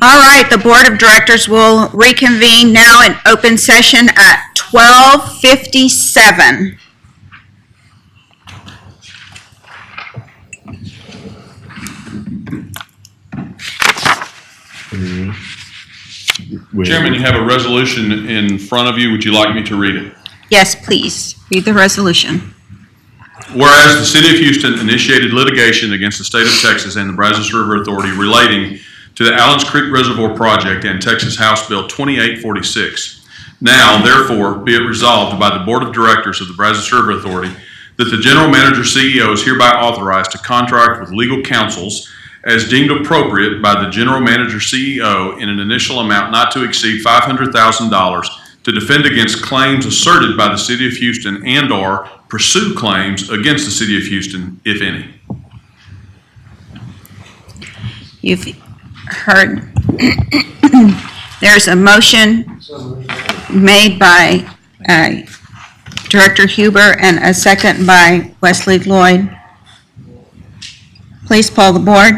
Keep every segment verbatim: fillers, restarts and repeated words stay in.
All right, the Board of Directors will reconvene now in open session at twelve fifty-seven. Chairman, you have a resolution in front of you. Would you like me to read it? Yes, please, read the resolution. Whereas the City of Houston initiated litigation against the State of Texas and the Brazos River Authority relating to the Allens Creek Reservoir Project and Texas House Bill twenty-eight forty-six. Now, therefore, be it resolved by the Board of Directors of the Brazos River Authority that the General Manager C E O is hereby authorized to contract with legal counsels as deemed appropriate by the General Manager C E O in an initial amount not to exceed five hundred thousand dollars to defend against claims asserted by the City of Houston and/or pursue claims against the City of Houston, if any. You've heard, there's a motion made by uh, Director Huber and a second by Wesley Lloyd. Please poll the board.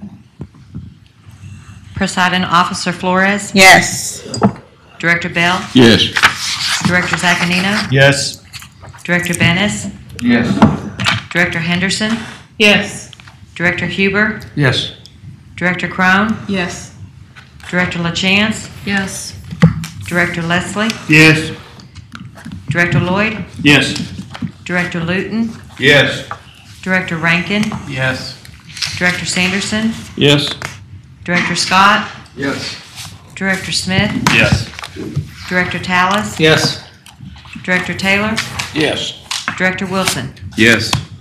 Presiding Officer Flores, Yes. Director Bell, Yes. Director Zaccanino, Yes. Director Bennis, Yes. Director Henderson, Yes. Director Huber, Yes. Director Crone, Yes. Director LaChance, Yes. Director Leslie, Yes. Director Lloyd, Yes. Director Luton, Yes. Director Rankin, Yes. Director Sanderson, Yes. Director Scott, Yes. Director Smith, Yes. Director Tallis, Yes. Director Taylor, Yes. Director Wilson. Yes.